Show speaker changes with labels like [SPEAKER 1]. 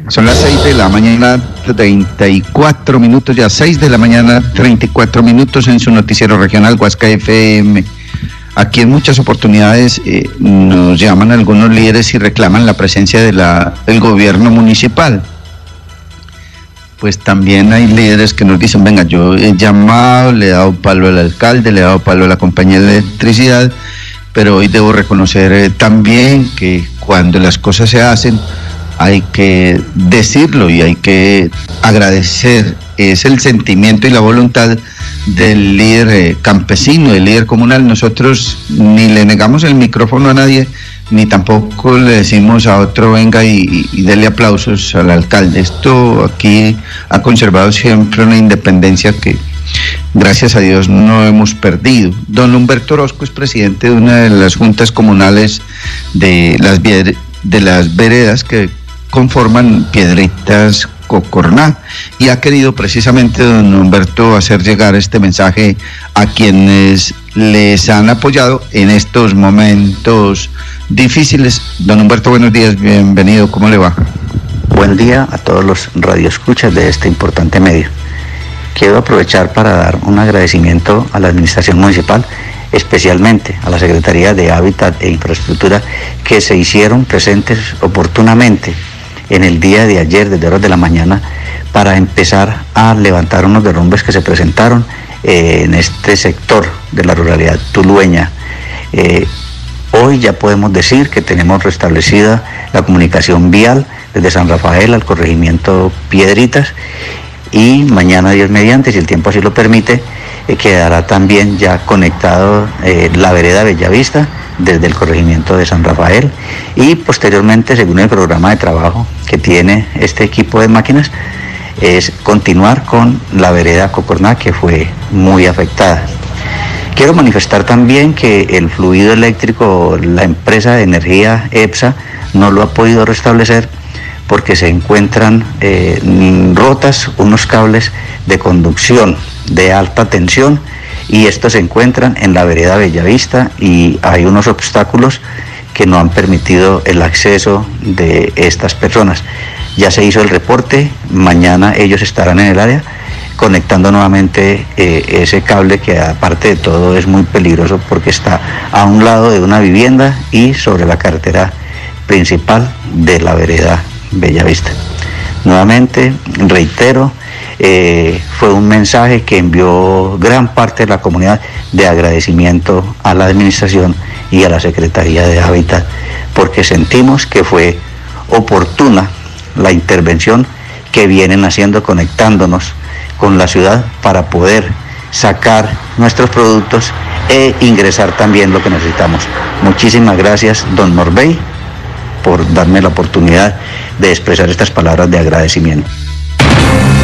[SPEAKER 1] Son las 6 de la mañana, 34 minutos, ya 6 de la mañana, 34 minutos en su noticiero regional Huasca FM. Aquí en muchas oportunidades nos llaman algunos líderes y reclaman la presencia del gobierno municipal. Pues también hay líderes que nos dicen, venga, yo he llamado, le he dado palo al alcalde, le he dado palo a la compañía de electricidad, pero hoy debo reconocer también que cuando las cosas se hacen, hay que decirlo y hay que agradecer. Es el sentimiento y la voluntad del líder campesino, del líder comunal. Nosotros ni le negamos el micrófono a nadie, ni tampoco le decimos a otro venga y dele aplausos al alcalde. Esto aquí ha conservado siempre una independencia que, gracias a Dios, no hemos perdido. Don Humberto Orozco es presidente de una de las juntas comunales de las veredas que conforman Piedritas Cocorná, y ha querido precisamente don Humberto hacer llegar este mensaje a quienes les han apoyado en estos momentos difíciles. Don Humberto, buenos días, bienvenido, ¿cómo le va?
[SPEAKER 2] Buen día a todos los radioescuchas de este importante medio. Quiero aprovechar para dar un agradecimiento a la administración municipal, especialmente a la Secretaría de Hábitat e Infraestructura, que se hicieron presentes oportunamente en el día de ayer, desde horas de la mañana, para empezar a levantar unos derrumbes que se presentaron en este sector de la ruralidad tulueña. Hoy ya podemos decir que tenemos restablecida la comunicación vial desde San Rafael al corregimiento Piedritas, y mañana, Dios mediante, si el tiempo así lo permite, quedará también ya conectado la vereda Bellavista desde el corregimiento de San Rafael, y posteriormente, según el programa de trabajo que tiene este equipo de máquinas, es continuar con la vereda Cocorná, que fue muy afectada. Quiero manifestar también que el fluido eléctrico, la empresa de energía EPSA no lo ha podido restablecer porque se encuentran rotas unos cables de conducción de alta tensión, y estos se encuentran en la vereda Bellavista, y hay unos obstáculos que no han permitido el acceso de estas personas. Ya se hizo el reporte, mañana ellos estarán en el área conectando nuevamente ese cable, que aparte de todo es muy peligroso porque está a un lado de una vivienda y sobre la carretera principal de la vereda Bellavista. Nuevamente reitero, fue un mensaje que envió gran parte de la comunidad de agradecimiento a la administración y a la Secretaría de Hábitat, porque sentimos que fue oportuna la intervención que vienen haciendo, conectándonos con la ciudad para poder sacar nuestros productos e ingresar también lo que necesitamos. Muchísimas gracias, don Norbey, por darme la oportunidad de expresar estas palabras de agradecimiento.